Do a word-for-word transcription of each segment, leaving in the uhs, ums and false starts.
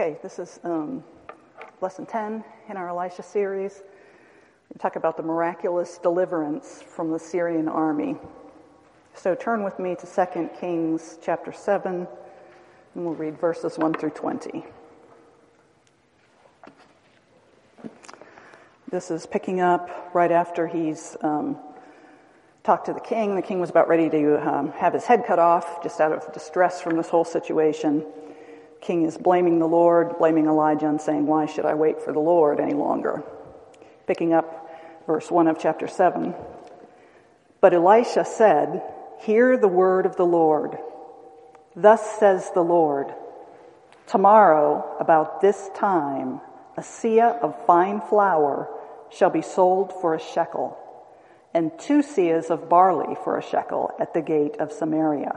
Okay, this is um, lesson ten in our Elisha series. We talk about the miraculous deliverance from the Syrian army. So turn with me to Second Kings chapter seven, and we'll read verses one through twenty. This is picking up right after he's um, talked to the king. The king was about ready to um, have his head cut off, just out of distress from this whole situation. King is blaming the Lord, blaming Elijah, and saying, why should I wait for the Lord any longer? Picking up verse one of chapter seven. But Elisha said, hear the word of the Lord. Thus says the Lord, tomorrow about this time, a seah of fine flour shall be sold for a shekel, and two seahs of barley for a shekel at the gate of Samaria.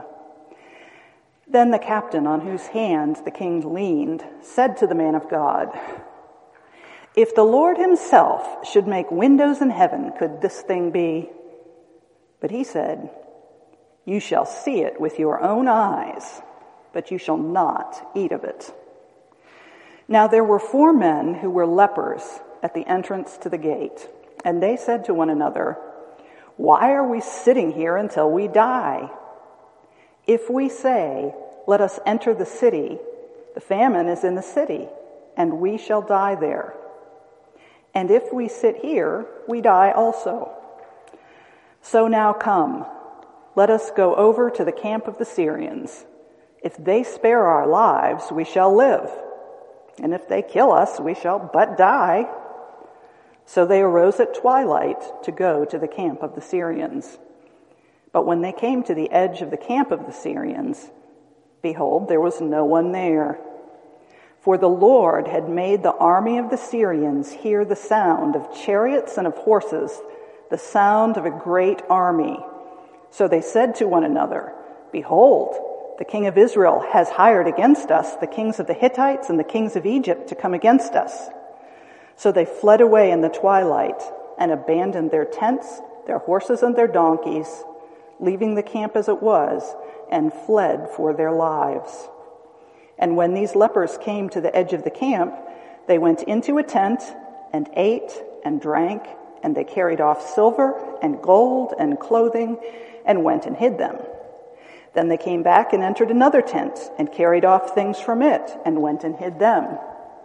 Then the captain on whose hand the king leaned said to the man of God, if the Lord himself should make windows in heaven, could this thing be? But he said, you shall see it with your own eyes, but you shall not eat of it. Now there were four men who were lepers at the entrance to the gate, and they said to one another, why are we sitting here until we die? If we say, let us enter the city, the famine is in the city, and we shall die there. And if we sit here, we die also. So now come, let us go over to the camp of the Syrians. If they spare our lives, we shall live. And if they kill us, we shall but die. So they arose at twilight to go to the camp of the Syrians. But when they came to the edge of the camp of the Syrians, behold, there was no one there. For the Lord had made the army of the Syrians hear the sound of chariots and of horses, the sound of a great army. So they said to one another, behold, the king of Israel has hired against us the kings of the Hittites and the kings of Egypt to come against us. So they fled away in the twilight and abandoned their tents, their horses and their donkeys, leaving the camp as it was, and fled for their lives. And when these lepers came to the edge of the camp, they went into a tent and ate and drank, and they carried off silver and gold and clothing and went and hid them. Then they came back and entered another tent and carried off things from it and went and hid them.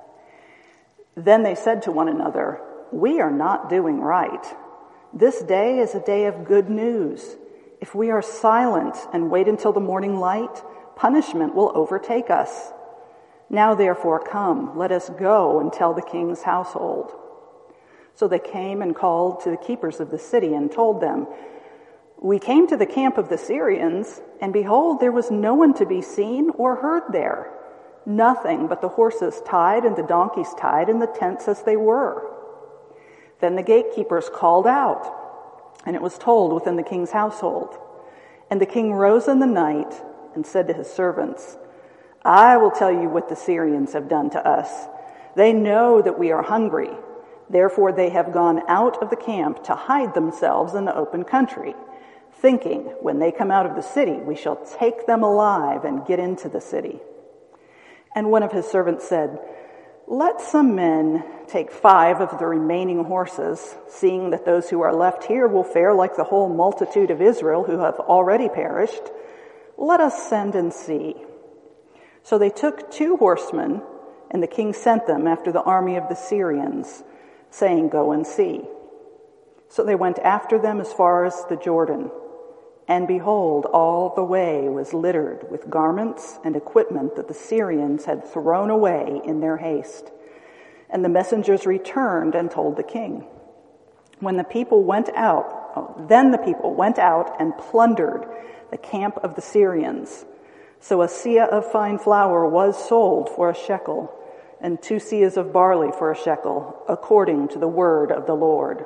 Then they said to one another, we are not doing right. This day is a day of good news. If we are silent and wait until the morning light, punishment will overtake us. Now therefore come, let us go and tell the king's household. So they came and called to the keepers of the city and told them, we came to the camp of the Syrians, and behold, there was no one to be seen or heard there. Nothing but the horses tied and the donkeys tied and the tents as they were. Then the gatekeepers called out, and it was told within the king's household. And the king rose in the night and said to his servants, I will tell you what the Syrians have done to us. They know that we are hungry. Therefore they have gone out of the camp to hide themselves in the open country, thinking, when they come out of the city, we shall take them alive and get into the city. And one of his servants said, let some men take five of the remaining horses, seeing that those who are left here will fare like the whole multitude of Israel who have already perished. Let us send and see. So they took two horsemen, and the king sent them after the army of the Syrians, saying, go and see. So they went after them as far as the Jordan. And behold, all the way was littered with garments and equipment that the Syrians had thrown away in their haste. And the messengers returned and told the king. When the people went out, oh, then the people went out and plundered the camp of the Syrians. So a seah of fine flour was sold for a shekel, and two seahs of barley for a shekel, according to the word of the Lord.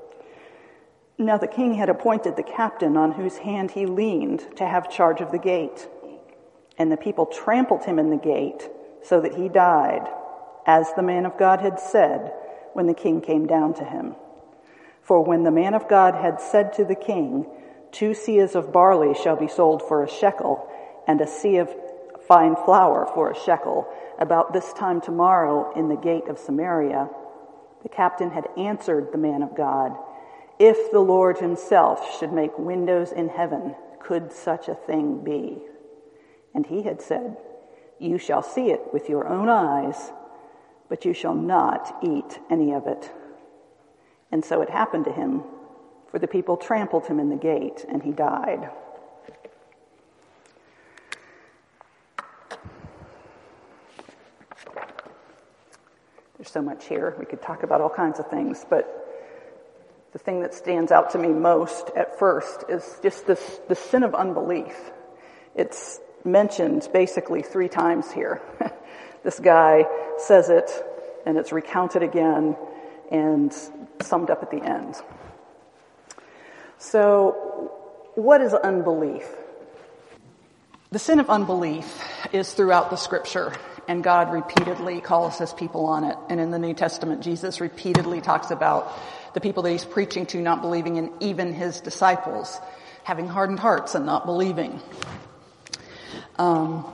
Now the king had appointed the captain on whose hand he leaned to have charge of the gate. And the people trampled him in the gate so that he died, as the man of God had said when the king came down to him. For when the man of God had said to the king, two seahs of barley shall be sold for a shekel, and a seah of fine flour for a shekel. About this time tomorrow in the gate of Samaria, the captain had answered the man of God, if the Lord himself should make windows in heaven, could such a thing be? And he had said, you shall see it with your own eyes, but you shall not eat any of it. And so it happened to him, for the people trampled him in the gate, and he died. There's so much here. We could talk about all kinds of things, but the thing that stands out to me most at first is just this, the sin of unbelief. It's mentioned basically three times here. This guy says it, and it's recounted again and summed up at the end. So, what is unbelief? The sin of unbelief is throughout the scripture, and God repeatedly calls his people on it. And in the New Testament, Jesus repeatedly talks about the people that he's preaching to not believing, and even his disciples having hardened hearts and not believing. Um,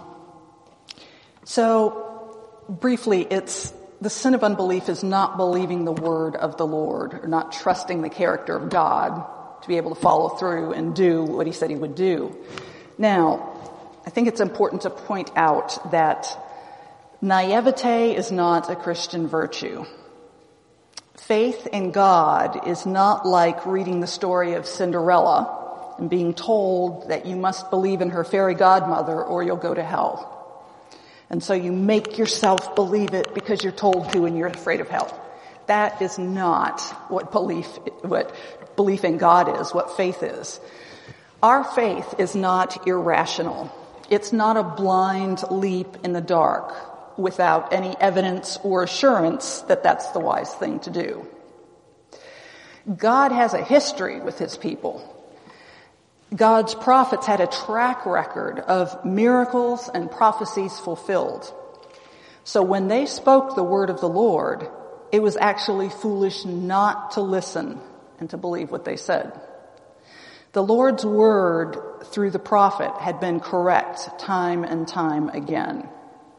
so, briefly, it's the sin of unbelief is not believing the word of the Lord, or not trusting the character of God to be able to follow through and do what he said he would do. Now, I think it's important to point out that naivete is not a Christian virtue. Faith in God is not like reading the story of Cinderella and being told that you must believe in her fairy godmother or you'll go to hell. And so you make yourself believe it because you're told to and you're afraid of hell. That is not what belief, what belief in God is, what faith is. Our faith is not irrational. It's not a blind leap in the dark without any evidence or assurance that that's the wise thing to do. God has a history with his people. God's prophets had a track record of miracles and prophecies fulfilled. So when they spoke the word of the Lord, it was actually foolish not to listen and to believe what they said. The Lord's word through the prophet had been correct time and time again.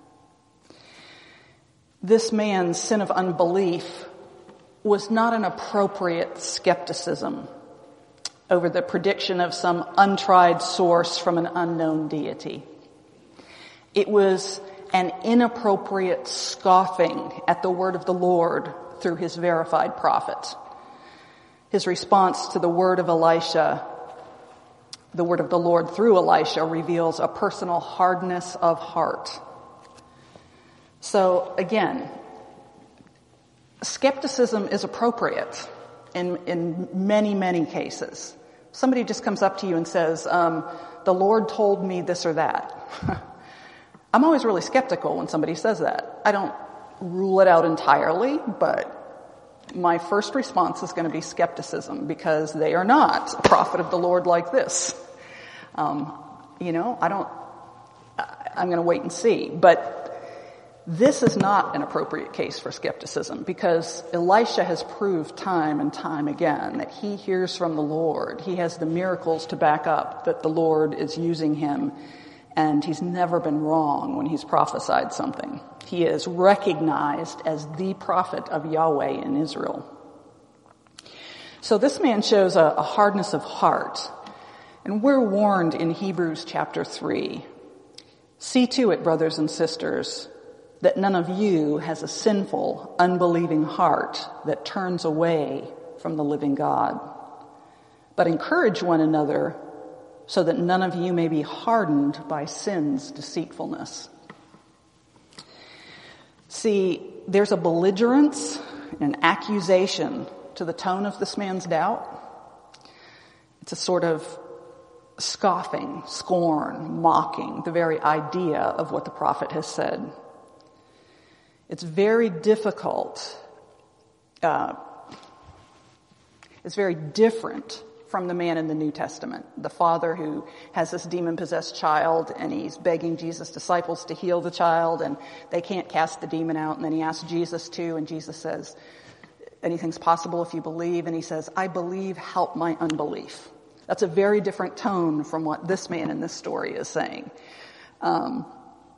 This man's sin of unbelief was not an appropriate skepticism over the prediction of some untried source from an unknown deity. It was an inappropriate scoffing at the word of the Lord through his verified prophet. His response to the word of Elisha, the word of the Lord through Elisha, reveals a personal hardness of heart. So again, skepticism is appropriate in, in many, many cases. Somebody just comes up to you and says, um, the Lord told me this or that. I'm always really skeptical when somebody says that. I don't rule it out entirely, but my first response is going to be skepticism because they are not a prophet of the Lord like this. Um, you know, I don't, I'm going to wait and see. But this is not an appropriate case for skepticism because Elisha has proved time and time again that he hears from the Lord. He has the miracles to back up that the Lord is using him, and he's never been wrong when he's prophesied something. He is recognized as the prophet of Yahweh in Israel. So this man shows a, a hardness of heart, and we're warned in Hebrews chapter three. See to it, brothers and sisters, that none of you has a sinful, unbelieving heart that turns away from the living God. But encourage one another so that none of you may be hardened by sin's deceitfulness. See, there's a belligerence, an accusation to the tone of this man's doubt. It's a sort of scoffing, scorn, mocking the very idea of what the prophet has said. It's very difficult. Uh, it's very different from the man in the New Testament, the father who has this demon-possessed child, and he's begging Jesus' disciples to heal the child, and they can't cast the demon out, and then he asks Jesus to, and Jesus says, anything's possible if you believe, and he says, I believe, help my unbelief. That's a very different tone from what this man in this story is saying. Um,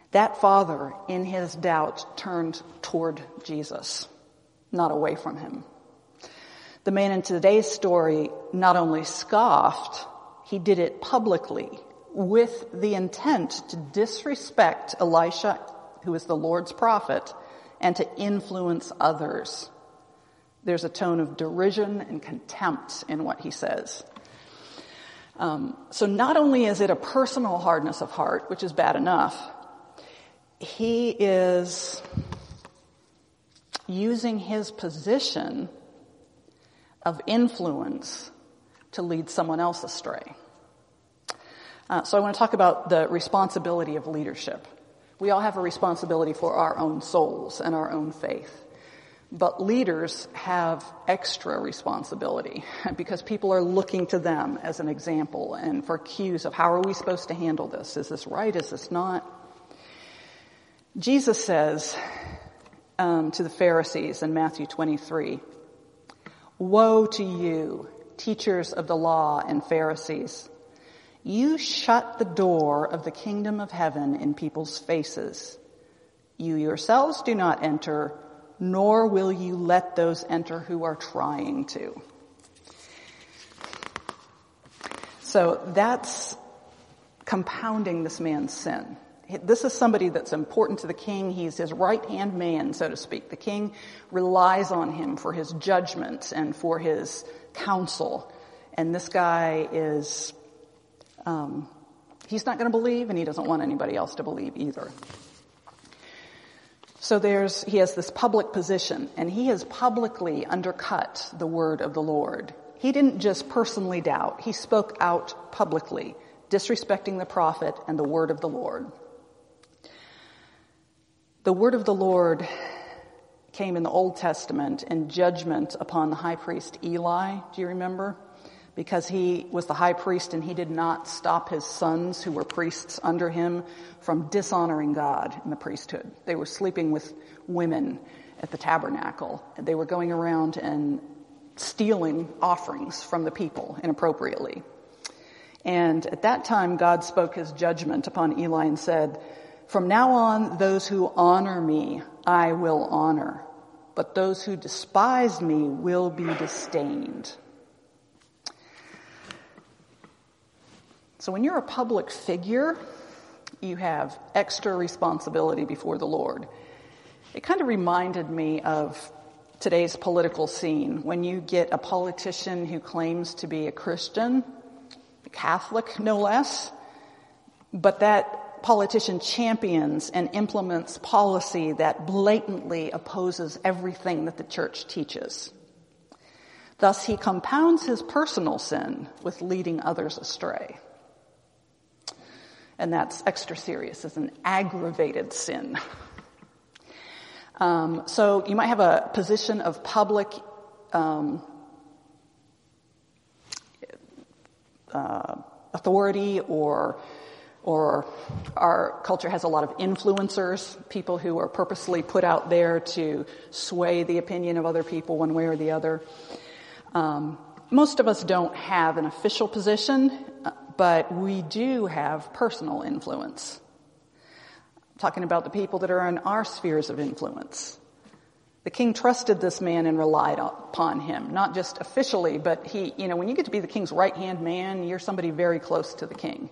That father, in his doubt, turned toward Jesus, not away from him. The man in today's story not only scoffed, he did it publicly with the intent to disrespect Elisha, who is the Lord's prophet, and to influence others. There's a tone of derision and contempt in what he says. Um, so not only is it a personal hardness of heart, which is bad enough, he is using his position of influence to lead someone else astray. Uh, so I want to talk about the responsibility of leadership. We all have a responsibility for our own souls and our own faith. But leaders have extra responsibility because people are looking to them as an example and for cues of how are we supposed to handle this? Is this right? Is this not? Jesus says um, to the Pharisees in Matthew twenty-three, "Woe to you, teachers of the law and Pharisees! You shut the door of the kingdom of heaven in people's faces. You yourselves do not enter, nor will you let those enter who are trying to." So that's compounding this man's sin. This is somebody that's important to the king. He's his right-hand man, so to speak. The king relies on him for his judgment and for his counsel. And this guy is, um, he's not going to believe, and he doesn't want anybody else to believe either. So there's, he has this public position, and he has publicly undercut the word of the Lord. He didn't just personally doubt. He spoke out publicly, disrespecting the prophet and the word of the Lord. The word of the Lord came in the Old Testament in judgment upon the high priest Eli. Do you remember? Because he was the high priest and he did not stop his sons who were priests under him from dishonoring God in the priesthood. They were sleeping with women at the tabernacle. They were going around and stealing offerings from the people inappropriately. And at that time, God spoke his judgment upon Eli and said, "From now on, those who honor me, I will honor. But those who despise me will be disdained." So when you're a public figure, you have extra responsibility before the Lord. It kind of reminded me of today's political scene. When you get a politician who claims to be a Christian, a Catholic no less, but that politician champions and implements policy that blatantly opposes everything that the church teaches. Thus, he compounds his personal sin with leading others astray. And that's extra serious. It's an aggravated sin. Um, so you might have a position of public um, uh, authority, or or our culture has a lot of influencers, people who are purposely put out there to sway the opinion of other people one way or the other. Um, most of us don't have an official position, but we do have personal influence. I'm talking about the people that are in our spheres of influence. The king trusted this man and relied upon him, not just officially, but he, you know, when you get to be the king's right-hand man, you're somebody very close to the king.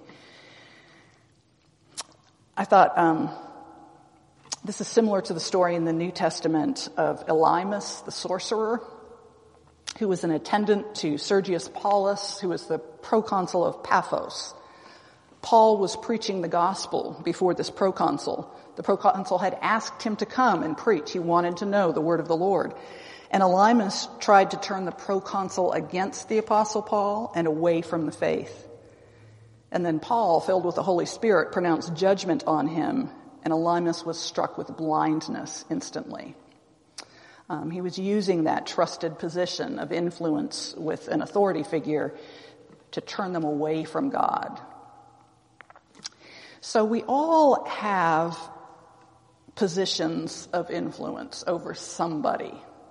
I thought um, this is similar to the story in the New Testament of Elymas, the sorcerer, who was an attendant to Sergius Paulus, who was the proconsul of Paphos. Paul was preaching the gospel before this proconsul. The proconsul had asked him to come and preach. He wanted to know the word of the Lord. And Elymas tried to turn the proconsul against the apostle Paul and away from the faith. And then Paul, filled with the Holy Spirit, pronounced judgment on him, and Elymas was struck with blindness instantly. Um, he was using that trusted position of influence with an authority figure to turn them away from God. So we all have positions of influence over somebody.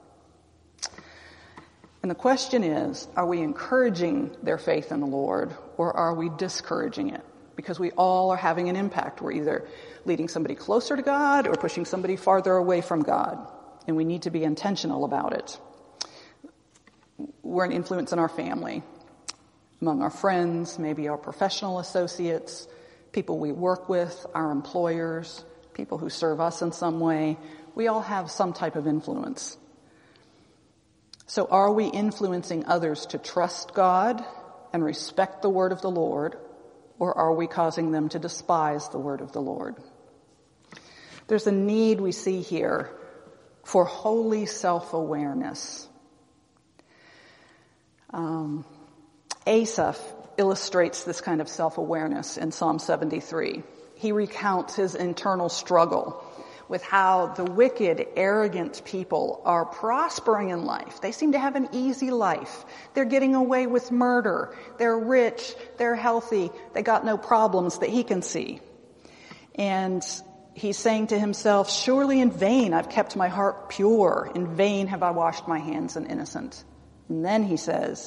And the question is, are we encouraging their faith in the Lord, or are we discouraging it? because we all are having an impact. We're either leading somebody closer to God or pushing somebody farther away from God, and we need to be intentional about it. We're an influence in our family, among our friends, maybe our professional associates, people we work with, our employers, people who serve us in some way. We all have some type of influence. So are we influencing others to trust God and respect the word of the Lord, or are we causing them to despise the word of the Lord? There's a need we see here for holy self-awareness. Um, Asaph illustrates this kind of self-awareness in Psalm seventy-three. He recounts his internal struggle with how the wicked, arrogant people are prospering in life. They seem to have an easy life. They're getting away with murder. They're rich. They're healthy. They got no problems that he can see. And he's saying to himself, surely in vain I've kept my heart pure. In vain have I washed my hands in innocent. And then he says,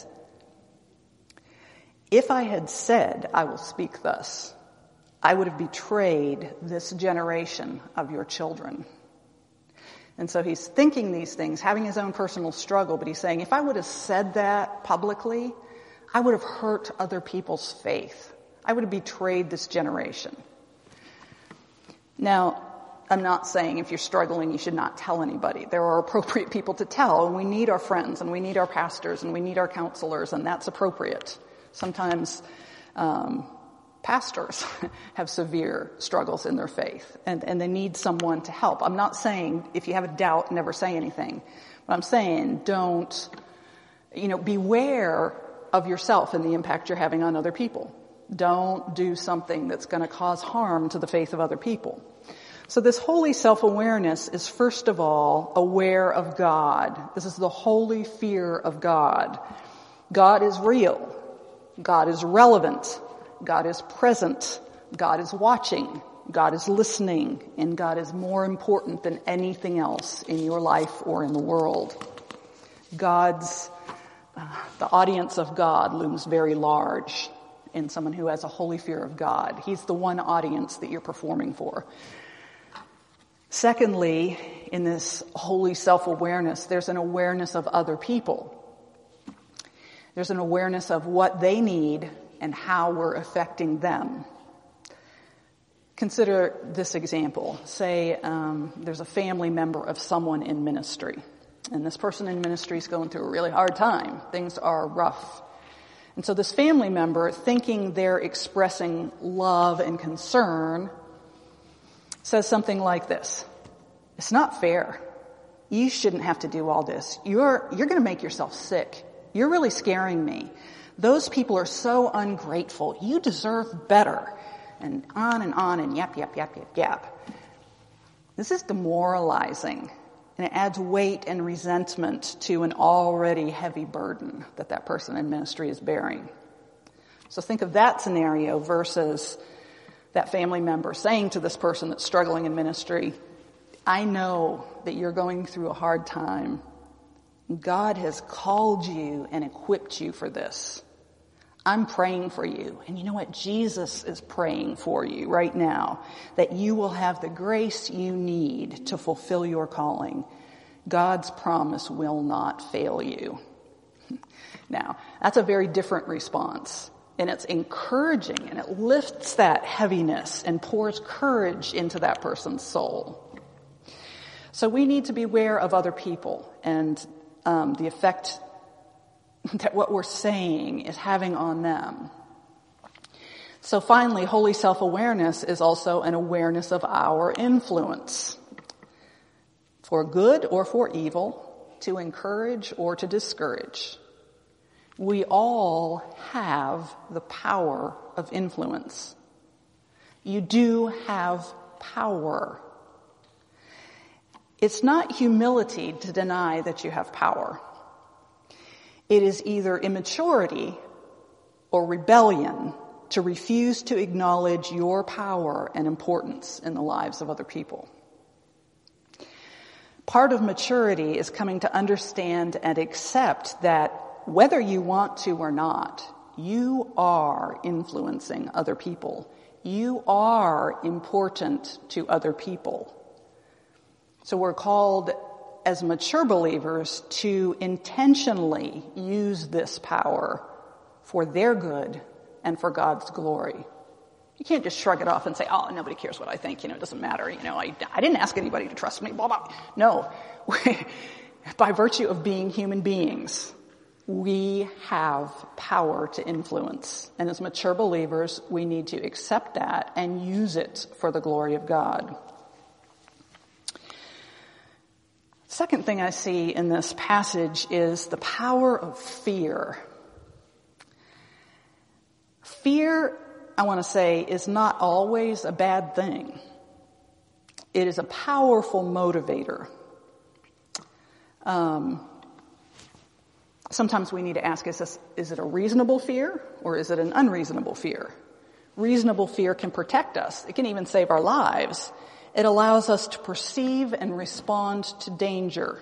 if I had said, I will speak thus, I would have betrayed this generation of your children. And so he's thinking these things, having his own personal struggle, but he's saying, if I would have said that publicly, I would have hurt other people's faith. I would have betrayed this generation. Now, I'm not saying if you're struggling, you should not tell anybody. There are appropriate people to tell, and we need our friends, and we need our pastors, and we need our counselors, and that's appropriate. Sometimes, um, pastors have severe struggles in their faith, and, and they need someone to help. I'm not saying if you have a doubt, never say anything. But I'm saying don't, you know, beware of yourself and the impact you're having on other people. Don't do something that's going to cause harm to the faith of other people. So this holy self-awareness is first of all aware of God. This is the holy fear of God. God is real. God is relevant. God is present, God is watching, God is listening, and God is more important than anything else in your life or in the world. God's, uh, the audience of God looms very large in someone who has a holy fear of God. He's the one audience that you're performing for. Secondly, in this holy self-awareness, there's an awareness of other people. There's an awareness of what they need and how we're affecting them. Consider this example. Say um, there's a family member of someone in ministry, and this person in ministry is going through a really hard time. Things are rough. And so this family member, thinking they're expressing love and concern, says something like this: it's not fair. You shouldn't have to do all this. You're, you're going to make yourself sick. You're really scaring me. Those people are so ungrateful. You deserve better. And on and on and yap, yap, yap, yap, yap. This is demoralizing, and it adds weight and resentment to an already heavy burden that that person in ministry is bearing. So think of that scenario versus that family member saying to this person that's struggling in ministry, I know that you're going through a hard time. God has called you and equipped you for this. I'm praying for you. And you know what? Jesus is praying for you right now, that you will have the grace you need to fulfill your calling. God's promise will not fail you. Now, that's a very different response. And it's encouraging, and it lifts that heaviness and pours courage into that person's soul. So we need to be aware of other people and um, the effect that what we're saying is having on them. So finally, holy self-awareness is also an awareness of our influence, for good or for evil, to encourage or to discourage. We all have the power of influence. You do have power. It's not humility to deny that you have power. It is either immaturity or rebellion to refuse to acknowledge your power and importance in the lives of other people. Part of maturity is coming to understand and accept that whether you want to or not, you are influencing other people, You are important to other people. So we're called as mature believers to intentionally use this power for their good and for God's glory. You can't just shrug it off and say, oh, nobody cares what I think, you know, it doesn't matter, you know, I, I didn't ask anybody to trust me, blah, blah. No. By virtue of being human beings, we have power to influence. And as mature believers, we need to accept that and use it for the glory of God. Second thing I see in this passage is the power of fear. Fear, I want to say, is not always a bad thing. It is a powerful motivator. Um, sometimes we need to ask, is this, is it a reasonable fear or is it an unreasonable fear? Reasonable fear can protect us. It can even save our lives. It allows us to perceive and respond to danger.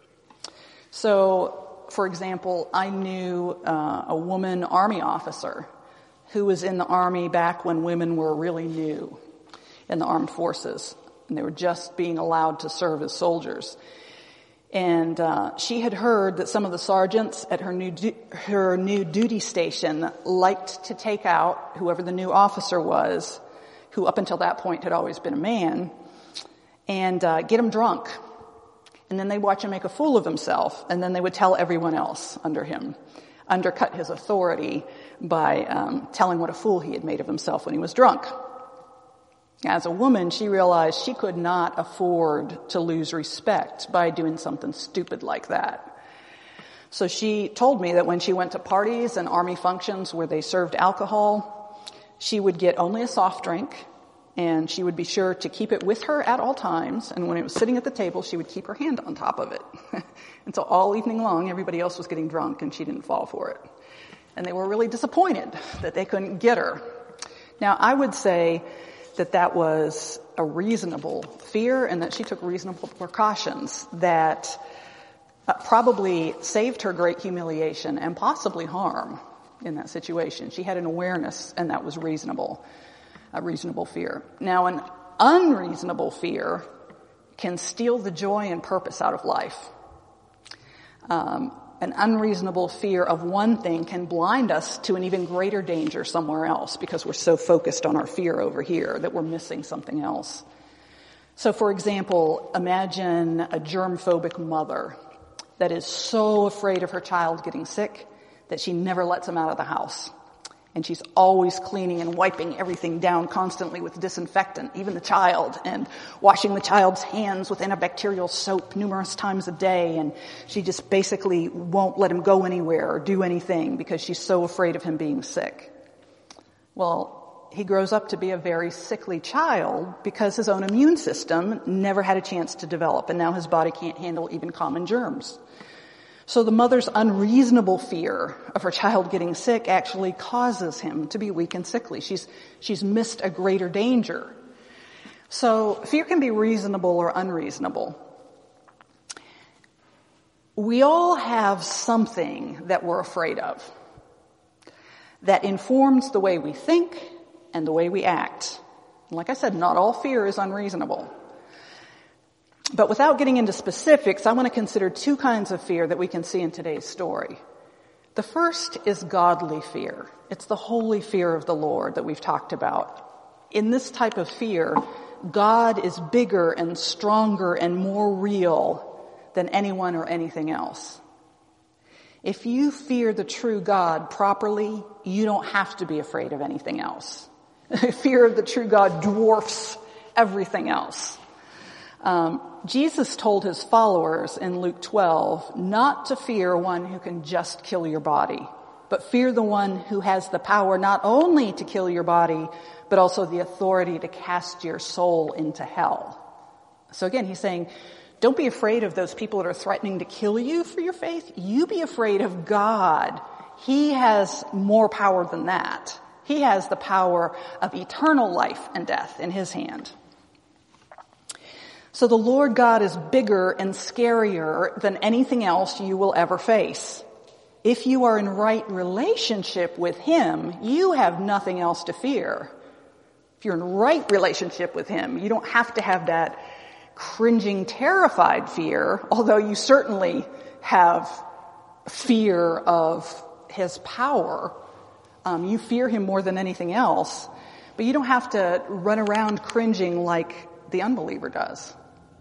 So, for example, I knew uh, a woman army officer who was in the Army back when women were really new in the armed forces, and they were just being allowed to serve as soldiers. And uh, she had heard that some of the sergeants at her new du- her new duty station liked to take out whoever the new officer was, who up until that point had always been a man, and uh, get him drunk. And then they'd watch him make a fool of himself, and then they would tell everyone else under him, undercut his authority by um, telling what a fool he had made of himself when he was drunk. As a woman, she realized she could not afford to lose respect by doing something stupid like that. So she told me that when she went to parties and army functions where they served alcohol, she would get only a soft drink, and she would be sure to keep it with her at all times, and when it was sitting at the table, she would keep her hand on top of it. And so all evening long, everybody else was getting drunk, and she didn't fall for it. And they were really disappointed that they couldn't get her. Now, I would say that that was a reasonable fear and that she took reasonable precautions that uh, probably saved her great humiliation and possibly harm in that situation. She had an awareness, and that was reasonable, a reasonable fear. Now, an unreasonable fear can steal the joy and purpose out of life. Um, An unreasonable fear of one thing can blind us to an even greater danger somewhere else because we're so focused on our fear over here that we're missing something else. So, for example, imagine a germ-phobic mother that is so afraid of her child getting sick that she never lets him out of the house. And she's always cleaning and wiping everything down constantly with disinfectant, even the child, and washing the child's hands with antibacterial soap numerous times a day. And she just basically won't let him go anywhere or do anything because she's so afraid of him being sick. Well, he grows up to be a very sickly child because his own immune system never had a chance to develop, and now his body can't handle even common germs. So the mother's unreasonable fear of her child getting sick actually causes him to be weak and sickly. She's, she's missed a greater danger. So fear can be reasonable or unreasonable. We all have something that we're afraid of that informs the way we think and the way we act. And like I said, not all fear is unreasonable. But without getting into specifics, I want to consider two kinds of fear that we can see in today's story. The first is godly fear. It's the holy fear of the Lord that we've talked about. In this type of fear, God is bigger and stronger and more real than anyone or anything else. If you fear the true God properly, you don't have to be afraid of anything else. Fear of the true God dwarfs everything else. Um, Jesus told his followers in Luke twelve not to fear one who can just kill your body, but fear the one who has the power not only to kill your body, but also the authority to cast your soul into hell. So again, he's saying, don't be afraid of those people that are threatening to kill you for your faith. You be afraid of God. He has more power than that. He has the power of eternal life and death in his hand. So the Lord God is bigger and scarier than anything else you will ever face. If you are in right relationship with him, you have nothing else to fear. If you're in right relationship with him, you don't have to have that cringing, terrified fear, although you certainly have fear of his power. Um, you fear him more than anything else, but you don't have to run around cringing like the unbeliever does.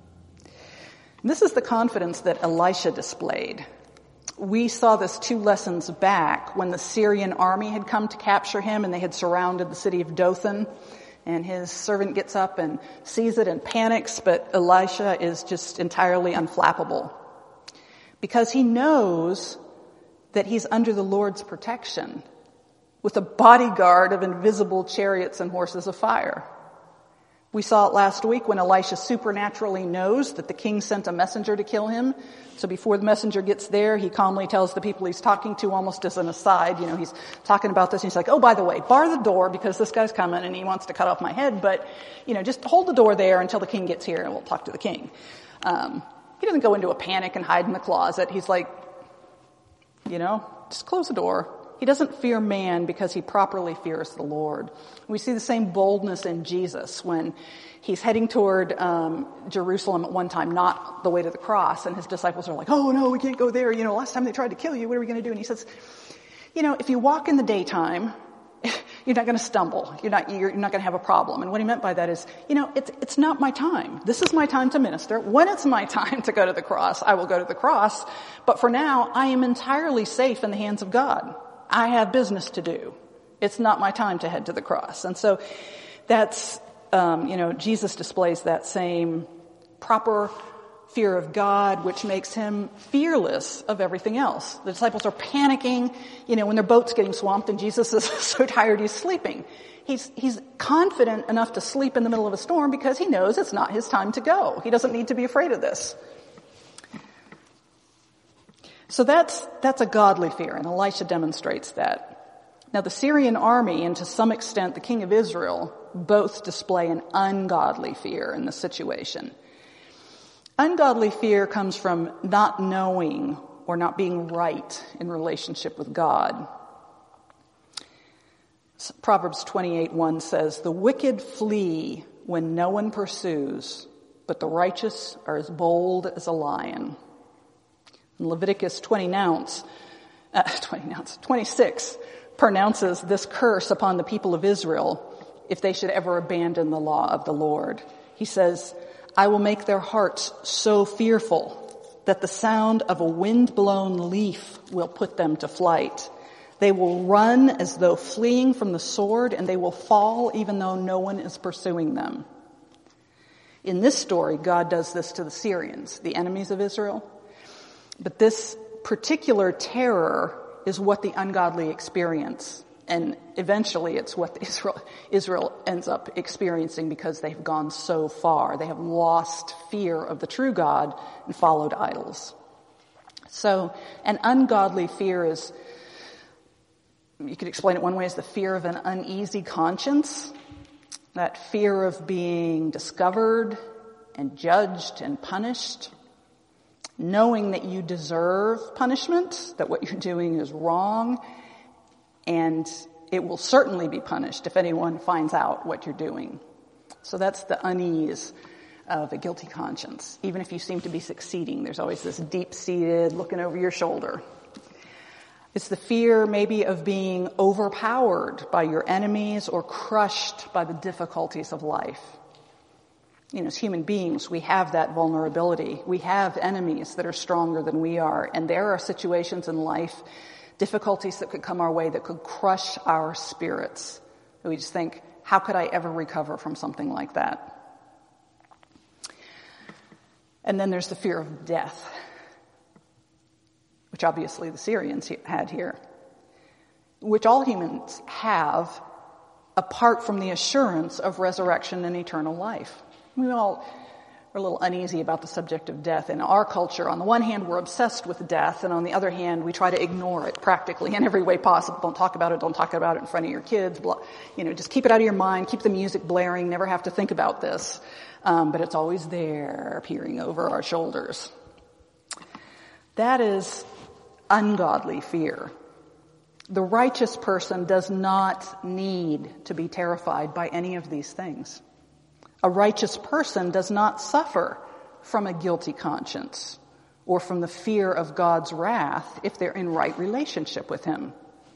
And this is the confidence that Elisha displayed. We saw this two lessons back when the Syrian army had come to capture him and they had surrounded the city of Dothan. And his servant gets up and sees it and panics, but Elisha is just entirely unflappable. Because he knows that he's under the Lord's protection with a bodyguard of invisible chariots and horses of fire. We saw it last week when Elisha supernaturally knows that the king sent a messenger to kill him. So before the messenger gets there, he calmly tells the people he's talking to, almost as an aside, you know, he's talking about this and he's like, oh, by the way, bar the door because this guy's coming and he wants to cut off my head, but, you know, just hold the door there until the king gets here and we'll talk to the king. Um, he doesn't go into a panic and hide in the closet. He's like, you know, just close the door. He doesn't fear man because he properly fears the Lord. We see the same boldness in Jesus when he's heading toward um, Jerusalem at one time, not the way to the cross, and his disciples are like, oh no, we can't go there. You know, last time they tried to kill you, what are we going to do? And he says, you know, if you walk in the daytime, you're not going to stumble. You're not, you're not going to have a problem. And what he meant by that is, you know, it's, it's not my time. This is my time to minister. When it's my time to go to the cross, I will go to the cross. But for now, I am entirely safe in the hands of God. I have business to do. It's not my time to head to the cross. And so that's, um, you know, Jesus displays that same proper fear of God, which makes him fearless of everything else. The disciples are panicking, you know, when their boat's getting swamped and Jesus is so tired he's sleeping. He's, he's confident enough to sleep in the middle of a storm because he knows it's not his time to go. He doesn't need to be afraid of this. So that's, that's a godly fear, and Elisha demonstrates that. Now the Syrian army, and to some extent the king of Israel, both display an ungodly fear in this situation. Ungodly fear comes from not knowing or not being right in relationship with God. Proverbs twenty-eight one says, the wicked flee when no one pursues, but the righteous are as bold as a lion. Leviticus twenty nounce, uh, twenty nounce, twenty-six pronounces this curse upon the people of Israel if they should ever abandon the law of the Lord. He says, I will make their hearts so fearful that the sound of a wind-blown leaf will put them to flight. They will run as though fleeing from the sword, and they will fall even though no one is pursuing them. In this story, God does this to the Syrians, the enemies of Israel. But this particular terror is what the ungodly experience. And eventually it's what Israel, Israel ends up experiencing because they've gone so far. They have lost fear of the true God and followed idols. So an ungodly fear is, you could explain it one way as the fear of an uneasy conscience. That fear of being discovered and judged and punished. Knowing that you deserve punishment, that what you're doing is wrong, and it will certainly be punished if anyone finds out what you're doing. So that's the unease of a guilty conscience. Even if you seem to be succeeding, there's always this deep-seated looking over your shoulder. It's the fear maybe of being overpowered by your enemies or crushed by the difficulties of life. You know, as human beings, we have that vulnerability. We have enemies that are stronger than we are. And there are situations in life, difficulties that could come our way that could crush our spirits. We just think, how could I ever recover from something like that? And then there's the fear of death, which obviously the Syrians had here, which all humans have apart from the assurance of resurrection and eternal life. We all are a little uneasy about the subject of death. In our culture, on the one hand, we're obsessed with death, and on the other hand, we try to ignore it practically in every way possible. Don't talk about it, don't talk about it in front of your kids. You know, just keep it out of your mind, keep the music blaring, never have to think about this. Um, but it's always there, peering over our shoulders. That is ungodly fear. The righteous person does not need to be terrified by any of these things. A righteous person does not suffer from a guilty conscience or from the fear of God's wrath if they're in right relationship with him.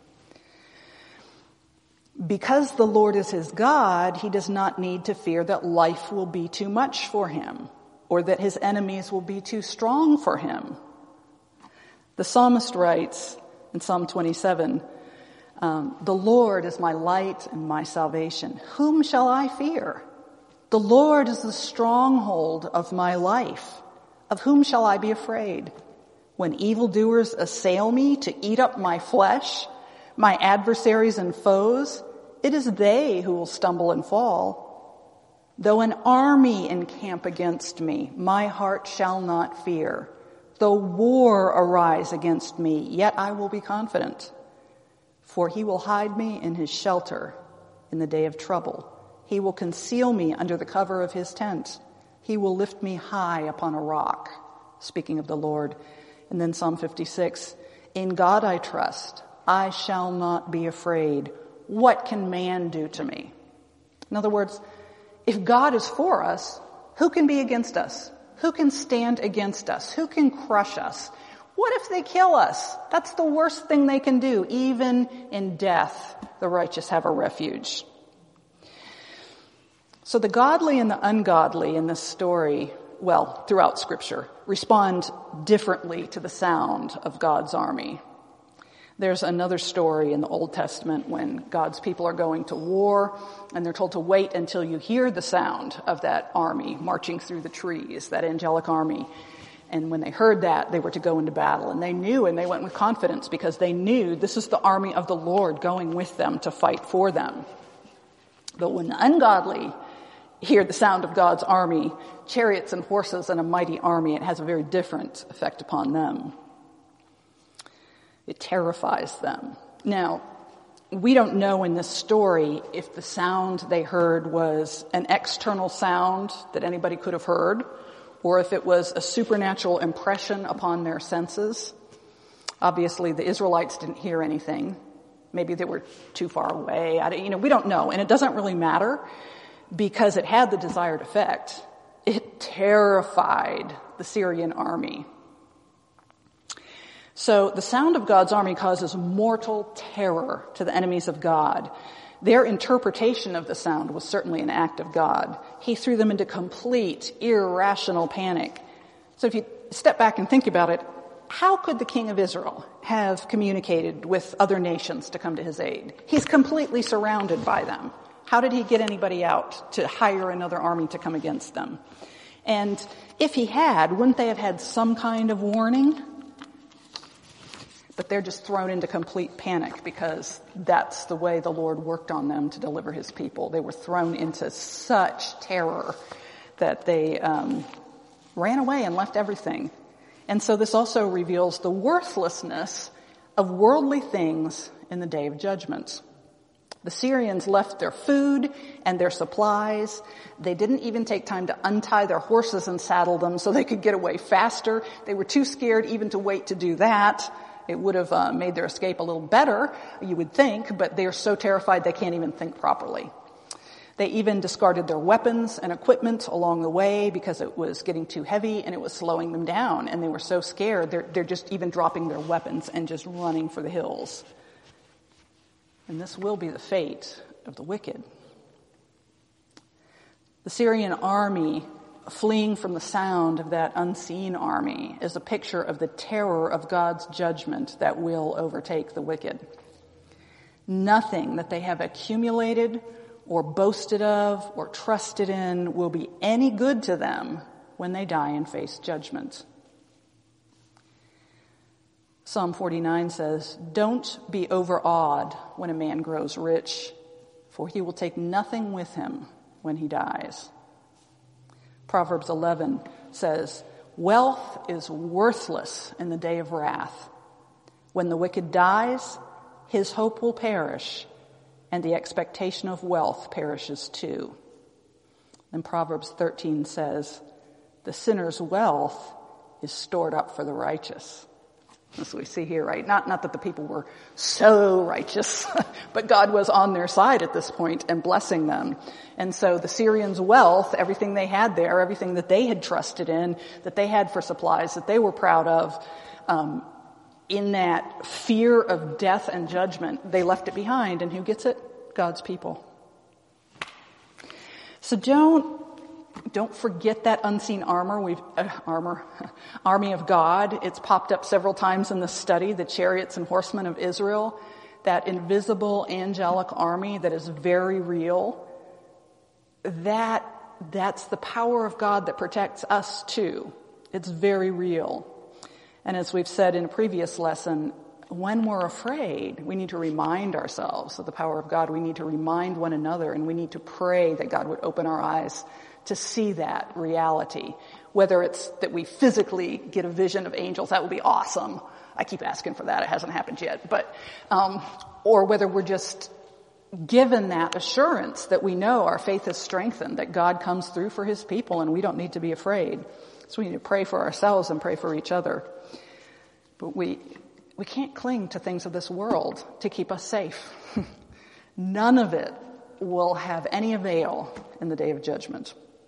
Because the Lord is his God, he does not need to fear that life will be too much for him or that his enemies will be too strong for him. The psalmist writes in Psalm twenty-seven, um, the Lord is my light and my salvation. Whom shall I fear? The Lord is the stronghold of my life. Of whom shall I be afraid? When evildoers assail me to eat up my flesh, my adversaries and foes, it is they who will stumble and fall. Though an army encamp against me, my heart shall not fear. Though war arise against me, yet I will be confident. For he will hide me in his shelter in the day of trouble. He will conceal me under the cover of his tent. He will lift me high upon a rock. Speaking of the Lord. And then Psalm fifty-six, in God I trust. I shall not be afraid. What can man do to me? In other words, if God is for us, who can be against us? Who can stand against us? Who can crush us? What if they kill us? That's the worst thing they can do. Even in death, the righteous have a refuge. So the godly and the ungodly in this story, well, throughout Scripture, respond differently to the sound of God's army. There's another story in the Old Testament when God's people are going to war and they're told to wait until you hear the sound of that army marching through the trees, that angelic army. And when they heard that, they were to go into battle. And they knew, and they went with confidence because they knew this is the army of the Lord going with them to fight for them. But when the ungodly hear the sound of God's army, chariots and horses and a mighty army, it has a very different effect upon them. It terrifies them. Now, we don't know in this story if the sound they heard was an external sound that anybody could have heard, or if it was a supernatural impression upon their senses. Obviously, the Israelites didn't hear anything. Maybe they were too far away. I, you know, we don't know, and it doesn't really matter because it had the desired effect. It terrified the Syrian army. So the sound of God's army causes mortal terror to the enemies of God. Their interpretation of the sound was certainly an act of God. He threw them into complete, irrational panic. So if you step back and think about it, how could the king of Israel have communicated with other nations to come to his aid? He's completely surrounded by them. How did he get anybody out to hire another army to come against them? And if he had, wouldn't they have had some kind of warning? But they're just thrown into complete panic because that's the way the Lord worked on them to deliver his people. They were thrown into such terror that they um, ran away and left everything. And so this also reveals the worthlessness of worldly things in the day of judgment. The Syrians left their food and their supplies. They didn't even take time to untie their horses and saddle them so they could get away faster. They were too scared even to wait to do that. It would have uh, made their escape a little better, you would think, but they are so terrified they can't even think properly. They even discarded their weapons and equipment along the way because it was getting too heavy and it was slowing them down. And they were so scared, they're, they're just even dropping their weapons and just running for the hills. And this will be the fate of the wicked. The Syrian army fleeing from the sound of that unseen army is a picture of the terror of God's judgment that will overtake the wicked. Nothing that they have accumulated or boasted of or trusted in will be any good to them when they die and face judgment. Psalm forty-nine says, "Don't be overawed when a man grows rich, for he will take nothing with him when he dies." Proverbs eleven says, "Wealth is worthless in the day of wrath. When the wicked dies, his hope will perish, and the expectation of wealth perishes too." And Proverbs thirteen says, "The sinner's wealth is stored up for the righteous." That's what we see here, right? Not, not that the people were so righteous, but God was on their side at this point and blessing them. And so the Syrians' wealth, everything they had there, everything that they had trusted in, that they had for supplies, that they were proud of, um, in that fear of death and judgment, they left it behind. And who gets it? God's people. So don't Don't forget that unseen armor, we've, uh, armor, army of God. It's popped up several times in this study, the chariots and horsemen of Israel, that invisible angelic army that is very real. That, that's the power of God that protects us too. It's very real. And as we've said in a previous lesson, when we're afraid, we need to remind ourselves of the power of God. We need to remind one another, and we need to pray that God would open our eyes to see that reality. Whether it's that we physically get a vision of angels, that would be awesome. I keep asking for that. It hasn't happened yet. But, um, or whether we're just given that assurance that we know our faith is strengthened, that God comes through for his people and we don't need to be afraid. So we need to pray for ourselves and pray for each other. But we, we can't cling to things of this world to keep us safe. None of it will have any avail in the day of judgment.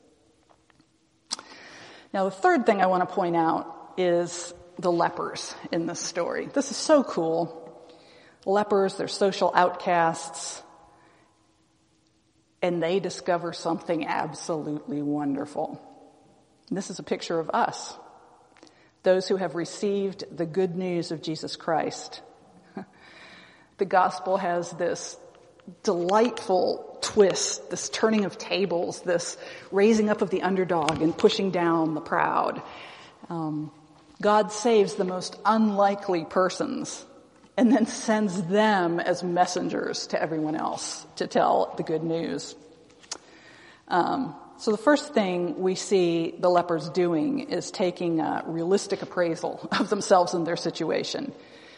Now, the third thing I want to point out is the lepers in this story. This is so cool. Lepers, they're social outcasts, and they discover something absolutely wonderful. This is a picture of us, those who have received the good news of Jesus Christ. The gospel has this delightful twist, this turning of tables, this raising up of the underdog and pushing down the proud. Um, God saves the most unlikely persons and then sends them as messengers to everyone else to tell the good news. Um, so the first thing we see the lepers doing is taking a realistic appraisal of themselves and their situation.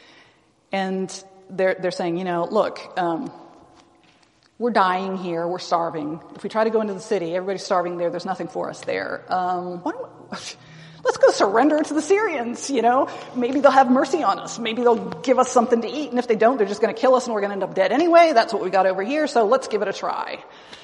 And they're, they're saying, you know, look, um, we're dying here. We're starving. If we try to go into the city, everybody's starving there. There's nothing for us there. Um, why don't we, let's go surrender to the Syrians, you know. Maybe they'll have mercy on us. Maybe they'll give us something to eat. And if they don't, they're just going to kill us and we're going to end up dead anyway. That's what we got over here. So let's give it a try.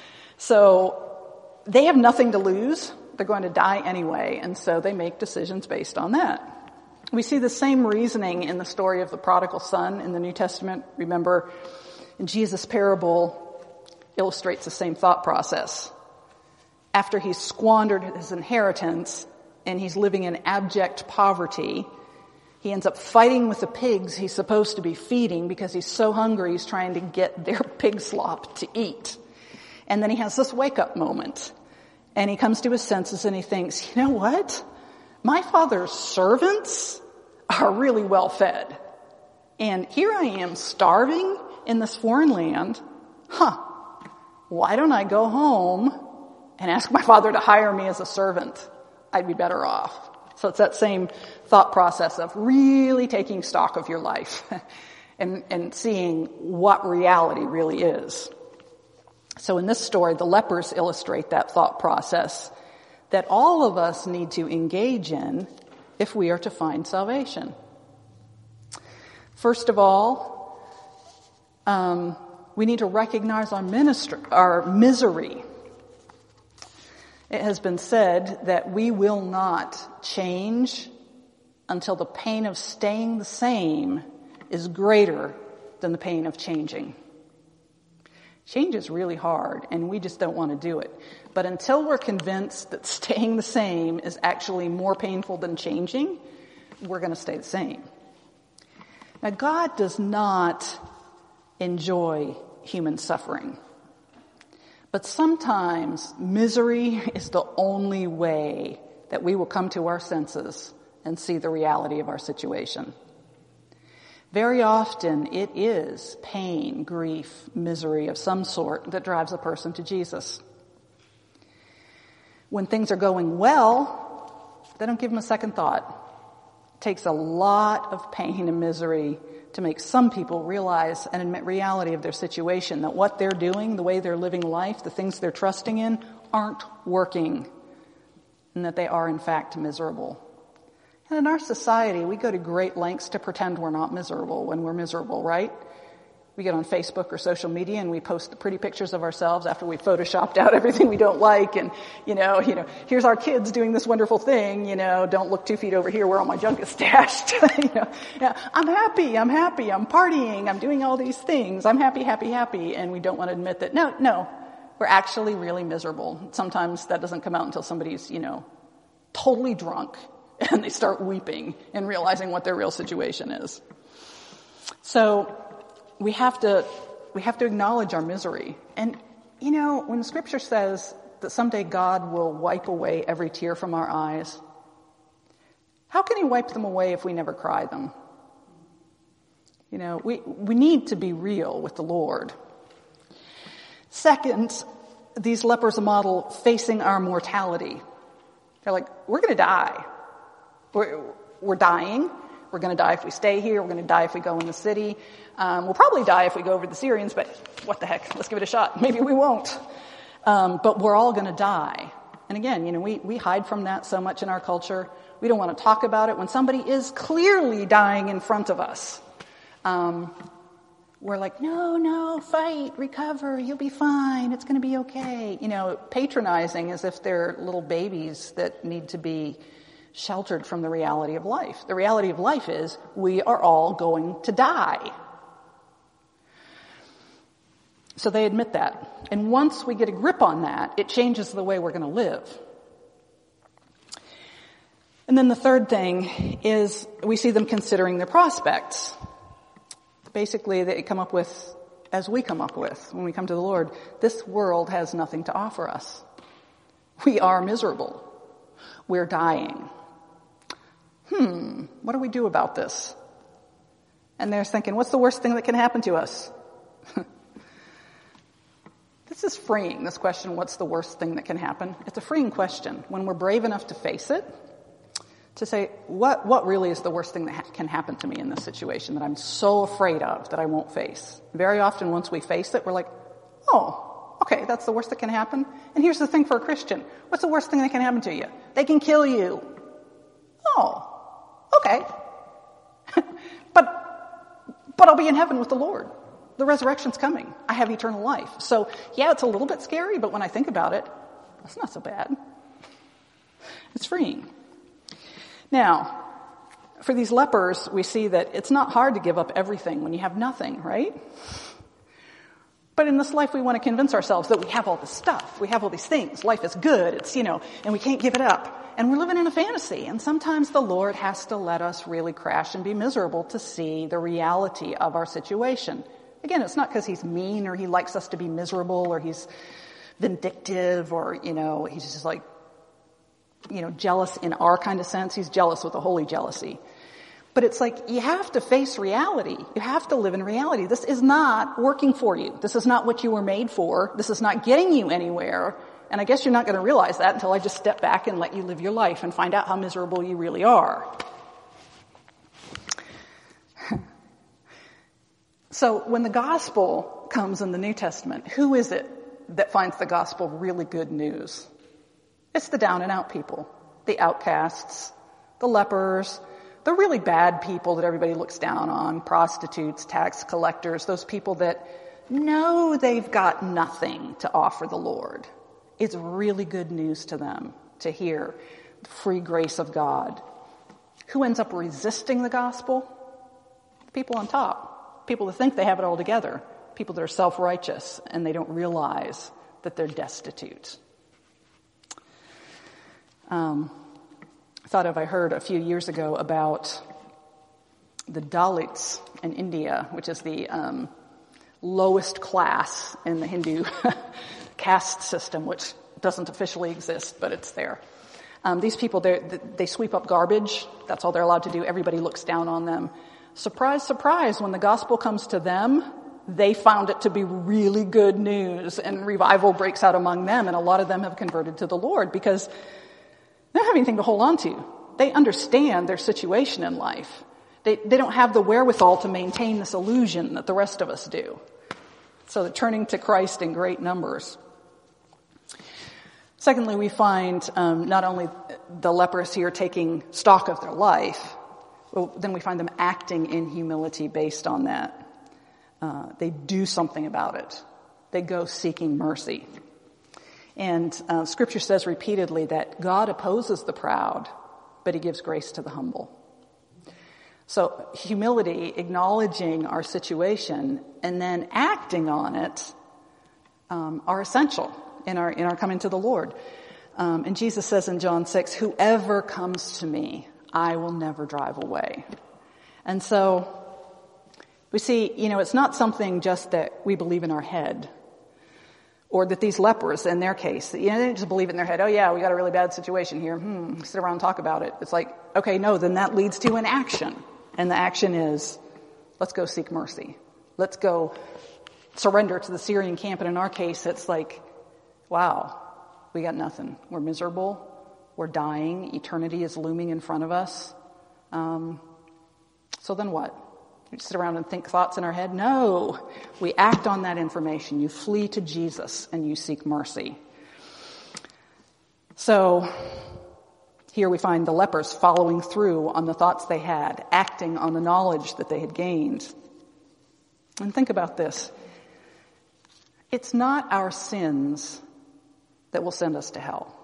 So they have nothing to lose. They're going to die anyway. And so they make decisions based on that. We see the same reasoning in the story of the prodigal son in the New Testament. Remember, in Jesus' parable, illustrates the same thought process. After he's squandered his inheritance and he's living in abject poverty, he ends up fighting with the pigs he's supposed to be feeding because he's so hungry he's trying to get their pig slop to eat. And then he has this wake-up moment. And he comes to his senses and he thinks, you know what? My father's servants are really well fed. And here I am starving in this foreign land. Huh. Why don't I go home and ask my father to hire me as a servant? I'd be better off. So it's that same thought process of really taking stock of your life and, and seeing what reality really is. So in this story, the lepers illustrate that thought process that all of us need to engage in if we are to find salvation. First of all, um, we need to recognize our ministry, our misery. It has been said that we will not change until the pain of staying the same is greater than the pain of changing. Change is really hard, and we just don't want to do it. But until we're convinced that staying the same is actually more painful than changing, we're going to stay the same. Now, God does not enjoy human suffering. But sometimes misery is the only way that we will come to our senses and see the reality of our situation. Very often it is pain, grief, misery of some sort that drives a person to Jesus. When things are going well, they don't give them a second thought. It takes a lot of pain and misery to make some people realize and admit reality of their situation, that what they're doing, the way they're living life, the things they're trusting in, aren't working, and that they are in fact miserable. And in our society, we go to great lengths to pretend we're not miserable when we're miserable, right? We get on Facebook or social media and we post the pretty pictures of ourselves after we photoshopped out everything we don't like. And, you know, you know, here's our kids doing this wonderful thing, you know, don't look two feet over here where all my junk is stashed. you know, yeah, I'm happy, I'm happy, I'm partying, I'm doing all these things. I'm happy, happy, happy. And we don't want to admit that, no, no, we're actually really miserable. Sometimes that doesn't come out until somebody's, you know, totally drunk and they start weeping and realizing what their real situation is. So, We have to, we have to acknowledge our misery. And, you know, when the scripture says that someday God will wipe away every tear from our eyes, how can he wipe them away if we never cry them? You know, we, we need to be real with the Lord. Second, these lepers model facing our mortality. They're like, we're going to die. We're, we're dying. We're going to die if we stay here. We're going to die if we go in the city. Um, we'll probably die if we go over to the Syrians, but what the heck? Let's give it a shot. Maybe we won't. Um, but we're all going to die. And again, you know, we, we hide from that so much in our culture. We don't want to talk about it when somebody is clearly dying in front of us. Um, we're like, no, no, fight, recover, you'll be fine. It's going to be okay. You know, patronizing as if they're little babies that need to be sheltered from the reality of life. The reality of life is we are all going to die. So they admit that. And once we get a grip on that, it changes the way we're going to live. And then the third thing is we see them considering their prospects. Basically, they come up with, as we come up with when we come to the Lord, this world has nothing to offer us. We are miserable. We're dying. Hmm, what do we do about this? And they're thinking, what's the worst thing that can happen to us? This is freeing, this question, what's the worst thing that can happen? It's a freeing question when we're brave enough to face it, to say, what, what really is the worst thing that ha- can happen to me in this situation that I'm so afraid of that I won't face? Very often once we face it, we're like, oh, okay, that's the worst that can happen. And here's the thing for a Christian. What's the worst thing that can happen to you? They can kill you. Oh. Okay. but, but I'll be in heaven with the Lord. The resurrection's coming. I have eternal life. So yeah, it's a little bit scary, but when I think about it, that's not so bad. It's freeing. Now, for these lepers, we see that it's not hard to give up everything when you have nothing, right? But in this life, we want to convince ourselves that we have all this stuff. We have all these things. Life is good. It's, you know, and we can't give it up. And we're living in a fantasy. And sometimes the Lord has to let us really crash and be miserable to see the reality of our situation. Again, it's not because he's mean or he likes us to be miserable or he's vindictive or, you know, he's just like, you know, jealous in our kind of sense. He's jealous with a holy jealousy. But it's like, you have to face reality. You have to live in reality. This is not working for you. This is not what you were made for. This is not getting you anywhere. And I guess you're not going to realize that until I just step back and let you live your life and find out how miserable you really are. So when the gospel comes in the New Testament, who is it that finds the gospel really good news? It's the down and out people, the outcasts, the lepers, the really bad people that everybody looks down on, prostitutes, tax collectors, those people that know they've got nothing to offer the Lord. It's really good news to them to hear the free grace of God. Who ends up resisting the gospel? The people on top. People that think they have it all together. People that are self-righteous and they don't realize that they're destitute. Um, I thought of, I heard a few years ago about the Dalits in India, which is the um, lowest class in the Hindu caste system, which doesn't officially exist, but it's there. Um, these people, they sweep up garbage. That's all they're allowed to do. Everybody looks down on them. Surprise, surprise, when the gospel comes to them, they found it to be really good news, and revival breaks out among them, and a lot of them have converted to the Lord because they don't have anything to hold on to. They understand their situation in life. They, they don't have the wherewithal to maintain this illusion that the rest of us do. So they're turning to Christ in great numbers. Secondly, we find um, not only the lepers here taking stock of their life, but then we find them acting in humility based on that. Uh, they do something about it. They go seeking mercy. And uh, Scripture says repeatedly that God opposes the proud, but he gives grace to the humble. So humility, acknowledging our situation, and then acting on it um, are essential in our in our coming to the Lord. Um, and Jesus says in John six, "Whoever comes to me, I will never drive away." And so we see, you know, it's not something just that we believe in our head, or that these lepers, in their case, you know, they didn't just believe it in their head. Oh yeah, we got a really bad situation here. Hmm, sit around and talk about it. It's like, okay, no, then that leads to an action. And the action is, let's go seek mercy. Let's go surrender to the Syrian camp. And in our case, it's like, wow, we got nothing. We're miserable. We're dying. Eternity is looming in front of us. Um, so then what? We sit around and think thoughts in our head? No. We act on that information. You flee to Jesus and you seek mercy. So here we find the lepers following through on the thoughts they had, acting on the knowledge that they had gained. And think about this. It's not our sins that will send us to hell.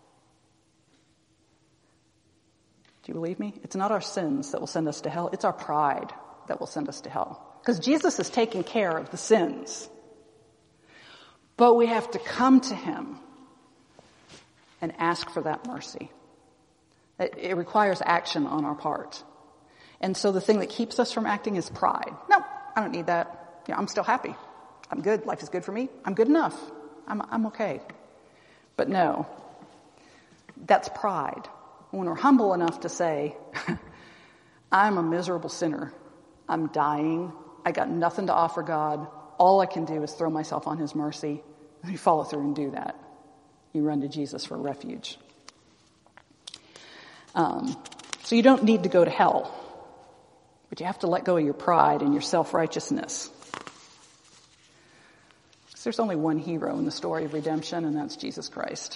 Do you believe me? It's not our sins that will send us to hell. It's our pride that will send us to hell. Because Jesus is taking care of the sins. But we have to come to him and ask for that mercy. It, it requires action on our part. And so the thing that keeps us from acting is pride. No, I don't need that. Yeah, I'm still happy. I'm good. Life is good for me. I'm good enough. I'm, I'm okay. But no, that's pride. When we're humble enough to say, I'm a miserable sinner. I'm dying. I got nothing to offer God. All I can do is throw myself on his mercy. And you follow through and do that. You run to Jesus for refuge. Um, so you don't need to go to hell. But you have to let go of your pride and your self-righteousness. Because there's only one hero in the story of redemption, and that's Jesus Christ.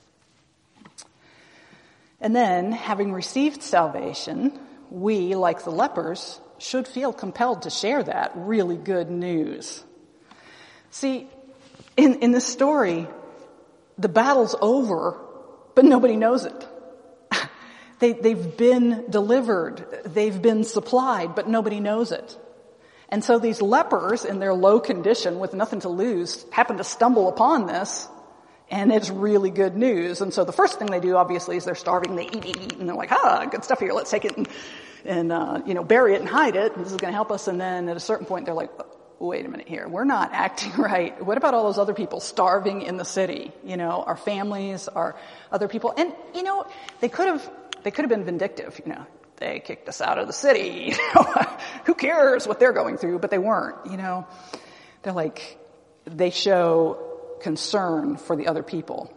And then, having received salvation, we, like the lepers, should feel compelled to share that really good news. See, in, in this story, the battle's over, but nobody knows it. They, they've been delivered, they've been supplied, but nobody knows it. And so these lepers, in their low condition with nothing to lose, happen to stumble upon this, and it's really good news. And so the first thing they do, obviously, is they're starving, they eat, eat, eat, and they're like, ah, good stuff here, let's take it and, and uh, you know, bury it and hide it, and this is going to help us. And then at a certain point, they're like, wait a minute here, we're not acting right. What about all those other people starving in the city? You know, our families, our other people. And, you know, they could have, they could have been vindictive, you know. They kicked us out of the city. You know, who cares what they're going through? But they weren't, you know. They're like, they show concern for the other people.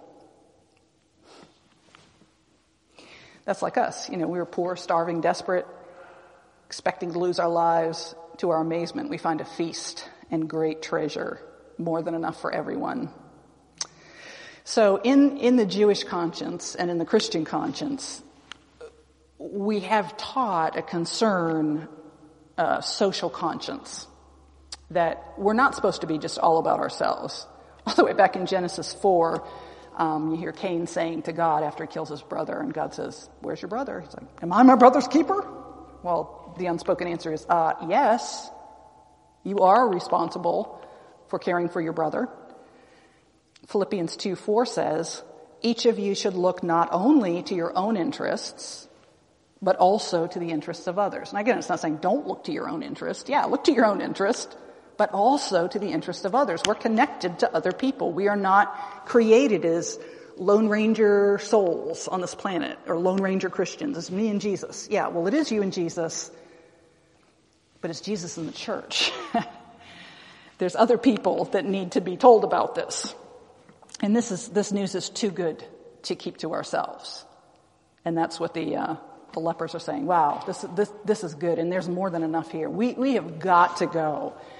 That's like us. You know, we were poor, starving, desperate, expecting to lose our lives. To our amazement, we find a feast and great treasure, more than enough for everyone. So in, in the Jewish conscience and in the Christian conscience, we have taught a concern, uh, social conscience, that we're not supposed to be just all about ourselves. All the way back in Genesis four, um, you hear Cain saying to God after he kills his brother, and God says, where's your brother? He's like, am I my brother's keeper? Well, the unspoken answer is, uh, yes, you are responsible for caring for your brother. Philippians two four says, each of you should look not only to your own interests, but also to the interests of others. And again, it's not saying don't look to your own interest. Yeah, look to your own interest, but also to the interest of others. We're connected to other people. We are not created as Lone Ranger souls on this planet, or Lone Ranger Christians. It's me and Jesus. Yeah, well, it is you and Jesus, but it's Jesus and the church. There's other people that need to be told about this. And this is this news is too good to keep to ourselves. And that's what the uh, the lepers are saying. Wow, this this this is good, and there's more than enough here. We we have got to go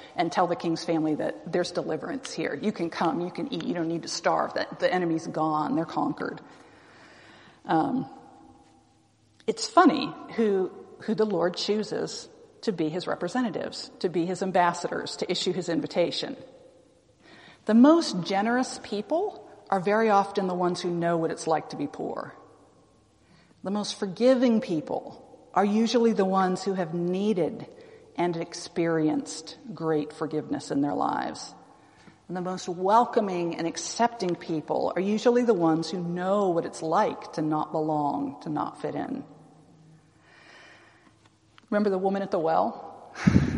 and tell the king's family that there's deliverance here. You can come, you can eat, you don't need to starve, that the enemy's gone, they're conquered. Um, it's funny who, who the Lord chooses to be his representatives, to be his ambassadors, to issue his invitation. The most generous people are very often the ones who know what it's like to be poor. The most forgiving people are usually the ones who have needed and experienced great forgiveness in their lives. And the most welcoming and accepting people are usually the ones who know what it's like to not belong, to not fit in. Remember the woman at the well?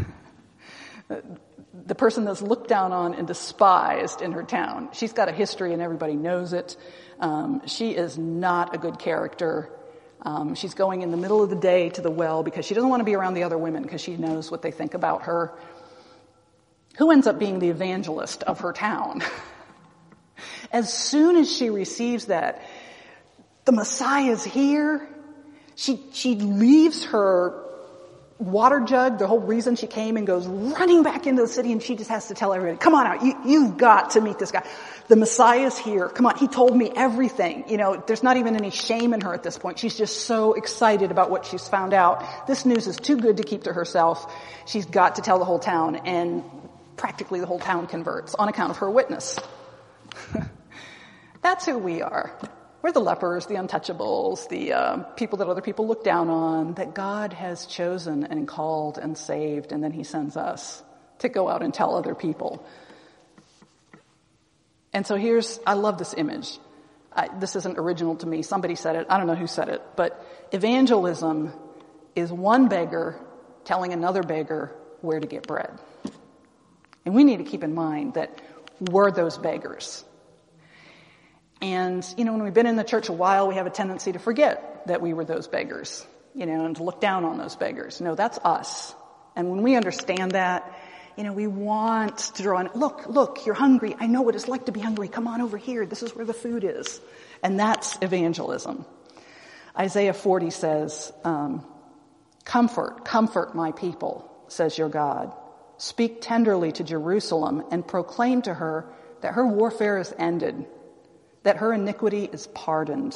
The person that's looked down on and despised in her town. She's got a history and everybody knows it. Um, she is not a good character. Um, she's going in the middle of the day to the well because she doesn't want to be around the other women because she knows what they think about her. Who ends up being the evangelist of her town? As soon as she receives that, the Messiah's here, she, she leaves her water jug, the whole reason she came, and goes running back into the city, and she just has to tell everybody, come on out, you, you've got to meet this guy. The Messiah's here. Come on, he told me everything. You know, there's not even any shame in her at this point. She's just so excited about what she's found out. This news is too good to keep to herself. She's got to tell the whole town, and practically the whole town converts on account of her witness. That's who we are. We're the lepers, the untouchables, the uh, people that other people look down on, that God has chosen and called and saved, and then he sends us to go out and tell other people. And so here's, I love this image. I, this isn't original to me. Somebody said it. I don't know who said it. But evangelism is one beggar telling another beggar where to get bread. And we need to keep in mind that we're those beggars. And, you know, when we've been in the church a while, we have a tendency to forget that we were those beggars, you know, and to look down on those beggars. No, that's us. And when we understand that, you know, we want to draw on, look, look, you're hungry. I know what it's like to be hungry. Come on over here. This is where the food is. And that's evangelism. Isaiah forty says, um, comfort, comfort my people, says your God. Speak tenderly to Jerusalem and proclaim to her that her warfare is ended, that her iniquity is pardoned.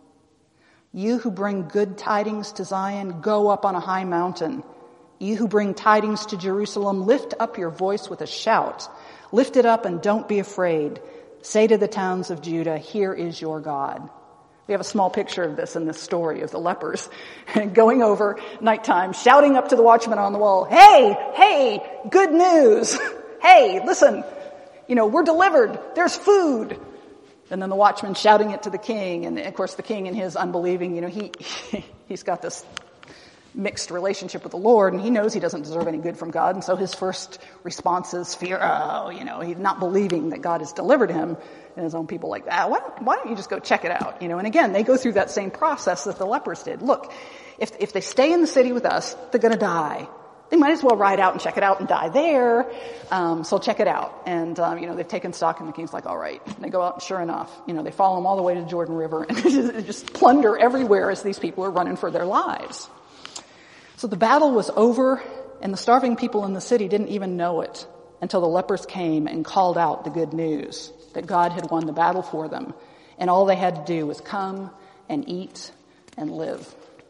You who bring good tidings to Zion, go up on a high mountain. You who bring tidings to Jerusalem, lift up your voice with a shout. Lift it up and don't be afraid. Say to the towns of Judah, here is your God. We have a small picture of this in this story of the lepers going over nighttime, shouting up to the watchman on the wall, hey, hey, good news. Hey, listen, you know, we're delivered. There's food. And then the watchman shouting it to the king. And of course the king in his unbelieving, you know, he, he's got this mixed relationship with the Lord, and he knows he doesn't deserve any good from God. And so his first response is fear. Oh, you know, he's not believing that God has delivered him. And his own people like, ah, why don't, why don't you just go check it out? You know, and again, they go through that same process that the lepers did. Look, if, if they stay in the city with us, they're going to die. They might as well ride out and check it out and die there. Um, so check it out. And, um, you know, they've taken stock, and the king's like, all right. And they go out, and sure enough, you know, they follow them all the way to the Jordan River, and just plunder everywhere as these people are running for their lives. So the battle was over, and the starving people in the city didn't even know it until the lepers came and called out the good news that God had won the battle for them. And all they had to do was come and eat and live.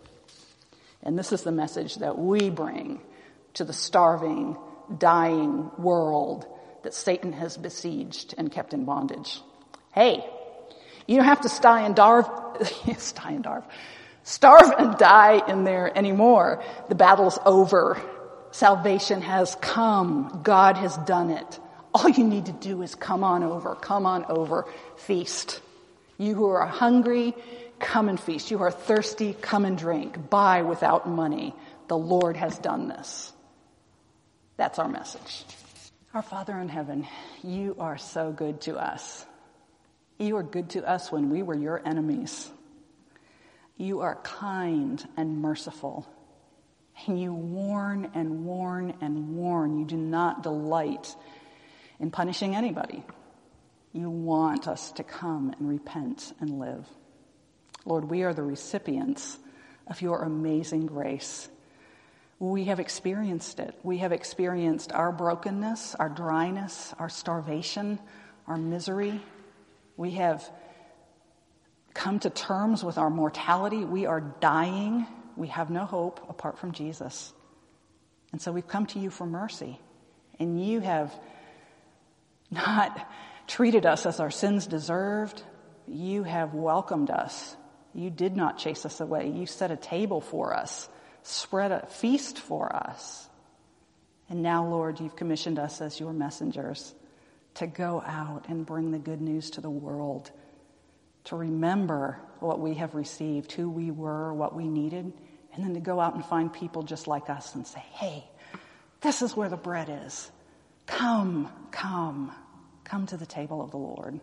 And this is the message that we bring to the starving, dying world that Satan has besieged and kept in bondage. Hey, you don't have to starve and starve, starve and starve, starve and die in there anymore. The battle's over. Salvation has come. God has done it. All you need to do is come on over, come on over, feast. You who are hungry, come and feast. You who are thirsty, come and drink. Buy without money. The Lord has done this. That's our message. Our Father in heaven, you are so good to us. You are good to us when we were your enemies. You are kind and merciful. And you warn and warn and warn. You do not delight in punishing anybody. You want us to come and repent and live. Lord, we are the recipients of your amazing grace. We have experienced it. We have experienced our brokenness, our dryness, our starvation, our misery. We have come to terms with our mortality. We are dying. We have no hope apart from Jesus. And so we've come to you for mercy. And you have not treated us as our sins deserved. You have welcomed us. You did not chase us away. You set a table for us, spread a feast for us. And now, Lord, you've commissioned us as your messengers to go out and bring the good news to the world, to remember what we have received, who we were, what we needed, and then to go out and find people just like us and say, hey, this is where the bread is. Come, come, come to the table of the Lord.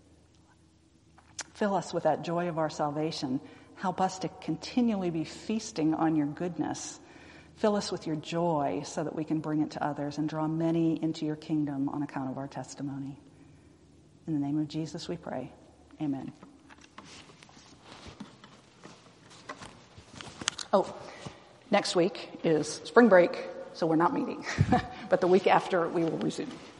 Fill us with that joy of our salvation. Help us to continually be feasting on your goodness. Fill us with your joy so that we can bring it to others and draw many into your kingdom on account of our testimony. In the name of Jesus we pray. Amen. Oh, next week is spring break, so we're not meeting. But the week after, we will resume.